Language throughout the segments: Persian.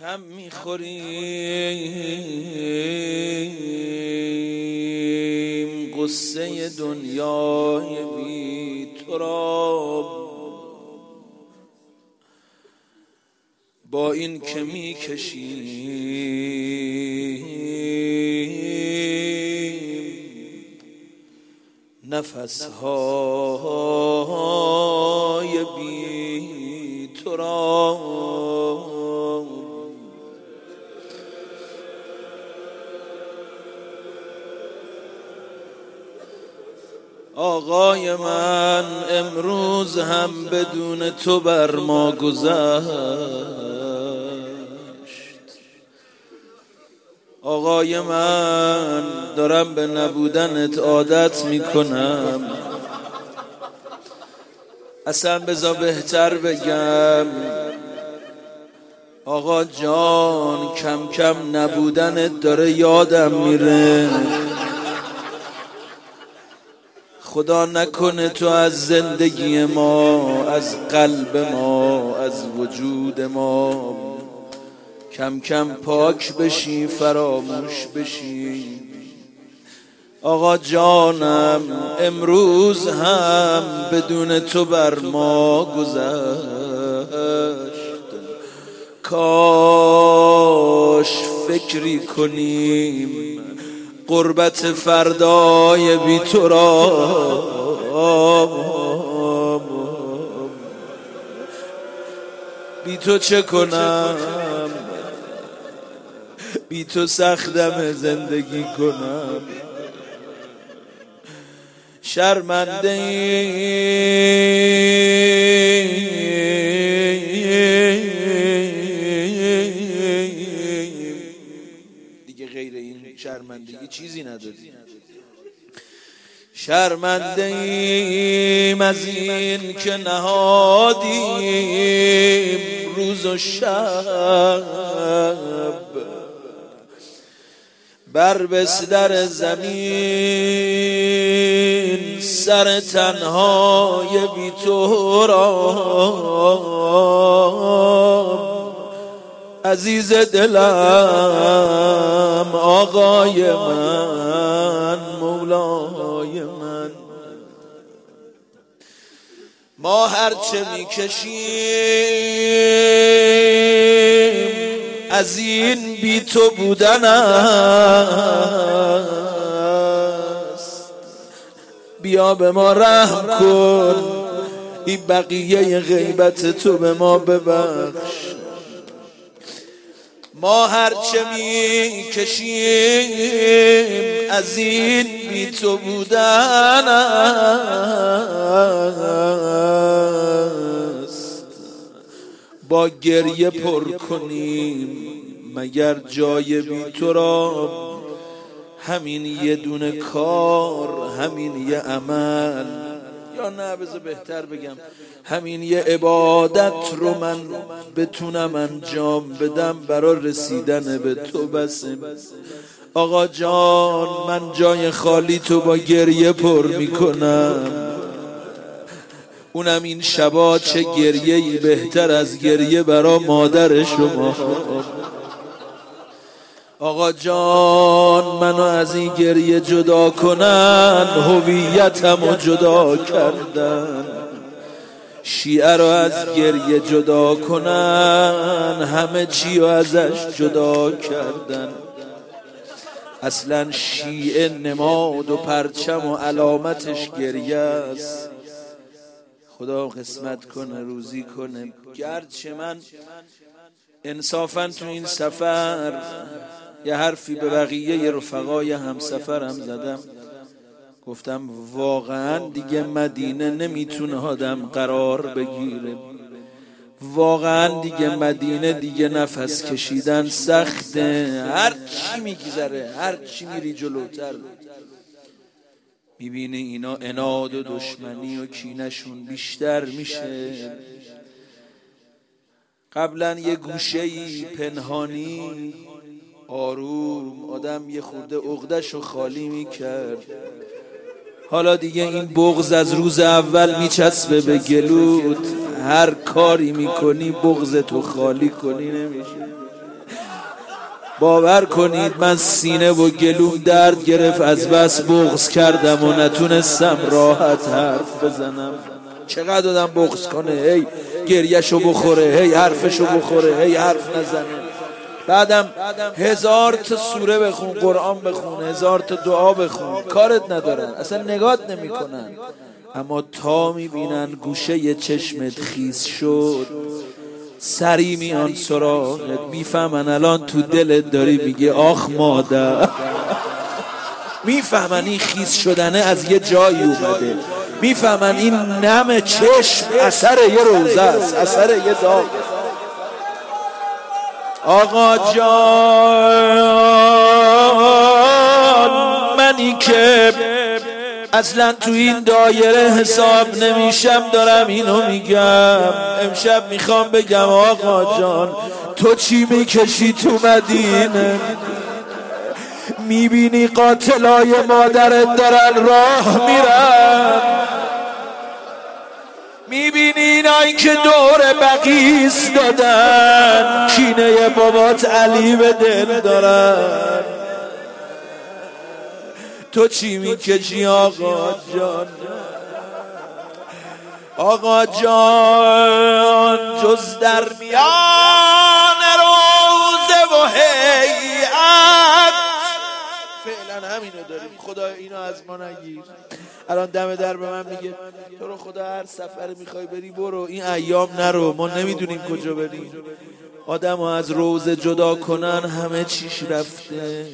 کم میخوریم قصه دنیای بی تو را، با این که میکشیم نفسهای بی تو را. آقای من امروز هم بدون تو بر ما گذشت. آقای من دارم به نبودنت عادت میکنم. اصلا بذار بهتر بگم آقا جان، کم کم نبودنت داره یادم میره. خدا نکنه تو از زندگی ما، از قلب ما، از وجود ما کم کم پاک بشی، فراموش بشی. آقا جانم امروز هم بدون تو بر ما گذشت. کاش فکری کنیم قربت فردای بی تو را. بی تو چه کنم، بی تو سختم زندگی کنم. شرمنده دیگه، غیر این شرمندگی چیزی نداری. شرمنده ایم از این که نهادیم روز و شب بر بستر زمین سر تنهای بی تو را. عزیز دلم آقای من، مولای من، ما هرچه میکشیم از این بی تو بودن است. بیا به ما رحم کن، این بقیه غیبت تو به ما ببخش. ما هرچه میکشیم از این بی تو بودن است. با گریه پر کنیم مگر جای بی تو را. همین یه دونه کار، همین یه عمل، یا نه بذار بهتر بگم همین یه عبادت رو من بتونم انجام بدم برای رسیدن به تو بسه. آقا جان من جای خالی تو با گریه پر میکنم. اونم این شبا چه گریه‌ای بهتر از گریه برا مادر شما. آقا جان منو از این گریه جدا کنن، هویتمو جدا کردن. شیعه رو از گریه جدا کنن، همه چی رو ازش جدا کردن. اصلا شیعه نماد و پرچم و علامتش گریه است. خدا قسمت کنه، روزی کنه. گرچه من انصافا تو این سفر یه حرفی به بقیه رفقای همسفرم زدم، گفتم واقعا دیگه مدینه نمیتونه آدم قرار بگیره. واقعا دیگه مدینه دیگه نفس کشیدن سخته. هر چی میگذره، هر چی میری جلوتر میبینی اینا عناد و دشمنی و کینشون بیشتر میشه. قبلا یه گوشه‌ای پنهانی آروم آدم یه خورده عقده‌شو خالی میکرد. حالا دیگه این بغض از روز اول میچسبه به گلوت. هر کاری میکنی بغض تو خالی کنی نمیشه. باور کنید من سینه و گلوم درد گرفت، از بس بغض کردم و نتونستم راحت حرف بزنم. چقدر آدم بغض کنه، هی گریهشو بخوره، هی حرفشو بخوره، هی حرف نزنه. بعدم 1000 تا سوره بخون، قرآن بخون، 1000 تا دعا بخون، کارت ندارن، اصلا نگات نمیکنن. اما تا میبینن گوشه چشمت خیس شد، سری میان سراغت، میفهمن الان تو دلت داری میگه آخ مادر. میفهمن این خیس شدنه از یه جایی اومده، میفهمن این نم چشم اثر یه روزه است، اثر یه داغ. آقا جان منی که اصلا تو این دایره حساب نمیشم دارم اینو میگم. امشب میخوام بگم آقا جان تو چی میکشی تو مدینه؟ میبینی قاتلای مادرت دارن راه میرن، میبینی اینایی که دور بقیع ایستادن کینه بابات علی به دل دارن. تو چی میکشی آقا جان؟ آقا جان جز در میان روزه و هیئت، فعلا همینو داریم. خدا اینو از ما نگیر. الان دم در به من میگه تو رو خدا هر سفر میخوای بری برو، این ایام نرو، ما نمیدونیم کجا بریم. آدم ها از روزه جدا کنن همه چیش رفته.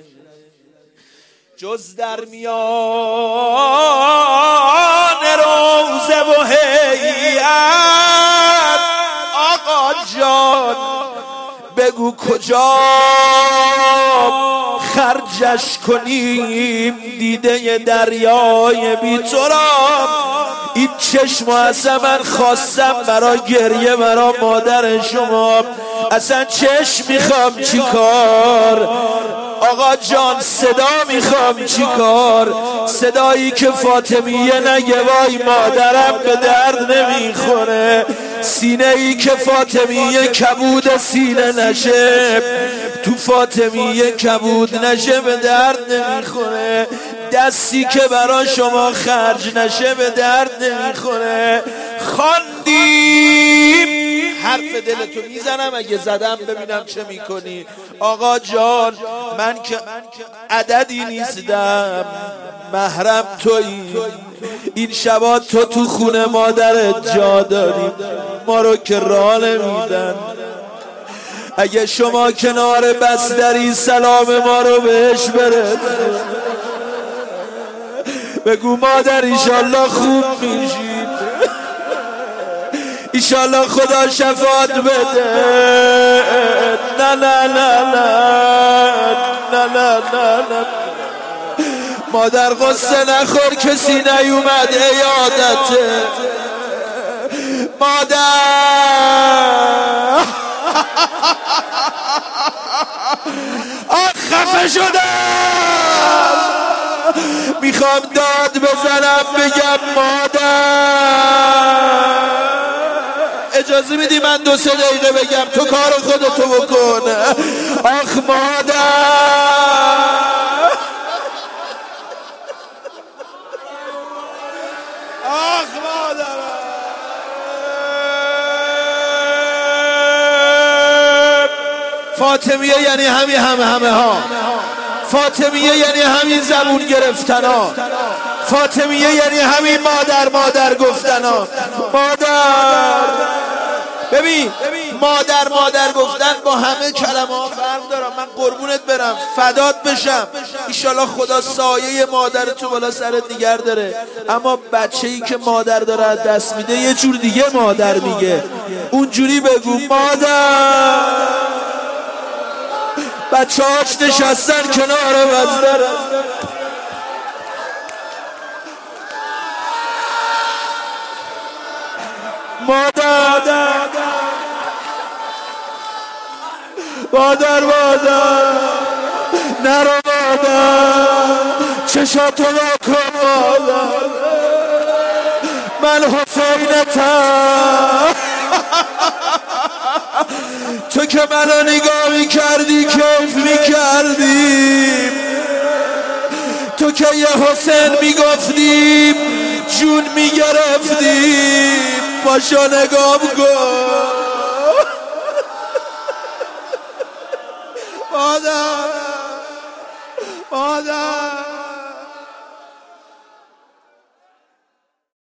جز در میان روزه و هیئت، آقا جان بگو کجا خرجش کنیم، دیده دریای بی تو را. این چشم اصلا من خواستم برای گریه برای مادر شما، اصلا چشم میخوام چی کار؟ آقا جان صدا میخوام چی کار؟ صدایی که فاطمیه نگه وای مادرم به درد نمیخوره، سینه ای که فاطمیه کبود سینه نشه، تو فاطمیه کبود نشه به درد نمیخوره، دستی که برا شما خرج نشه به درد نمیخوره. خواندیم حرف دلتو میزنم، اگه زدم ببینم چه میکنی. آقا جان من که عددی نیستم، محرم تویی. این شبا تو خونه مادرت جا داری، ما رو که راه نمیدن. اگه شما کنار بستری سلام ما رو بهش برد، بگو مادر ایشالله خوب میشید، ایشالله خدا شفاعت بده. نه نه نه نه نه نه نه مادر قصه نخور کسی نیومد عیادته. مادر خفه شدم، میخوام داد بزنم بگم مادر. اجازه میدی من 2-3 دقیقه بگم، تو کار خودتو بکن. آخ مادر، آخ مادر. فاطمیه یعنی همه ها، فاطمیه یعنی همین زبون گرفتن ها، فاطمیه یعنی همین مادر گفتن ها. مادر ببین مادر گفتن با همه کلمه ها فرق دارم. من قربونت برم فدات بشم، ایشالله خدا سایه مادر تو بالا سرت نگه داره. اما بچه‌ای که مادر داره از دست میده یه جور دیگه مادر میگه، اونجوری بگو مادر. بچه‌هاش نشستن کنار بستر، مادر نرو مادر، چشاتو واکن مادر، من حسینتم. تو که منو نگاه میکردی کیف میکردیم، تو که یه حسین میگفتیم جون میگرفتیم. پاشا نگاه کن مادر